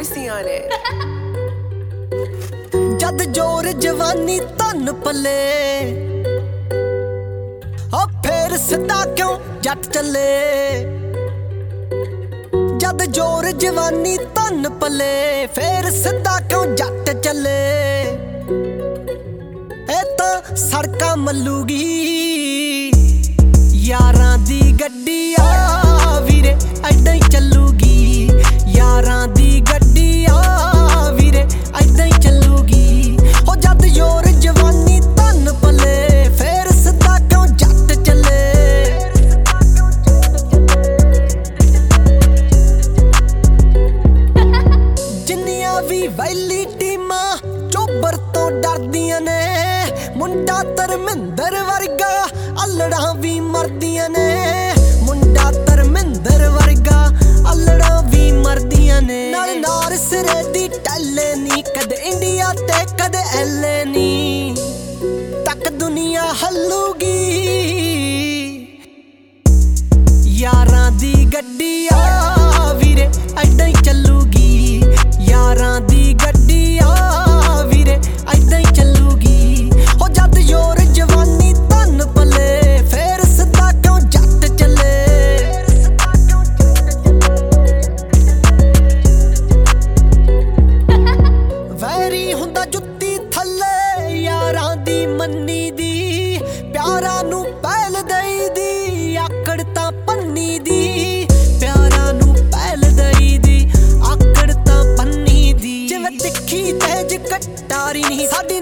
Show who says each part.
Speaker 1: ਸੀਆਂ ਨੇ।
Speaker 2: जद जोर जवानी धन पले फिर सिद्धा क्यों जट चले। जद जोर जवानी धन पले फिर सिद्धा क्यों जट चले। ए तां सड़कां मल्लूगी यारां दी गड्डी आ वीरे ऐदां ही चलूगी। यारां दी गड्डी आ वीरे ऐदां ही चलूगी। वैली टीमा चोबर तो डरदियां ने मुंडा धर्मिंदर वर्गा अल्लड़ा भी मरदियां ने। मुंडा धर्मिंदर वर्गा अल्लड़ा भी मरदियां ने। नाल नार सिरे दी टैले नी कदे इंडिया ते कदे एले नी तक दुनिया हल्लूगी। यारां दी गड्डी आ वीरे ऐदां ही चलूगी। यारां दी गड्डी आ वीरे ऐदां ही चलूगी। ओ जद जोर जवानी धन पले फिर सिद्धा क्यों जट चले। वैरी हुंदा जुत्ती थल्ले यारां दी मन्नी दी। प्यारा नू पहल दई दी आकड़ तां पन्नी दी। प्यारा नू पहल दई दी आकड़ तां पन्नी दी। जिवें तिखी तेज कटारी नहीं साडी